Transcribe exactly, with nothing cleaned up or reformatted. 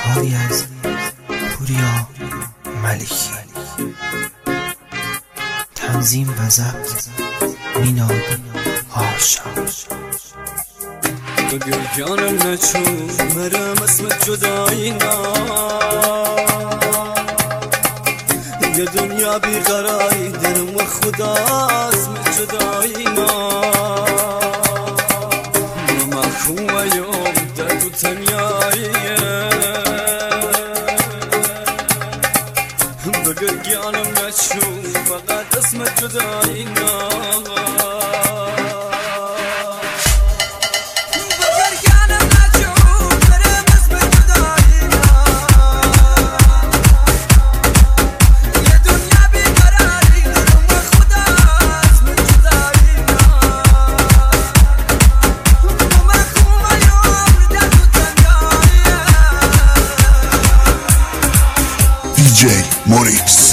کاری از پوریا ملکی، تنظیم و ضبط میناد هاشم. بگو جانم نچون مرم اسمت جدایی نا، یه دنیا بیقراری درم و خدا اسمت جدایی نا. من خواه یوم در تو تنیاییه، بگو جانم نچون فقط اسمت جدایی نا. دی جی Morix.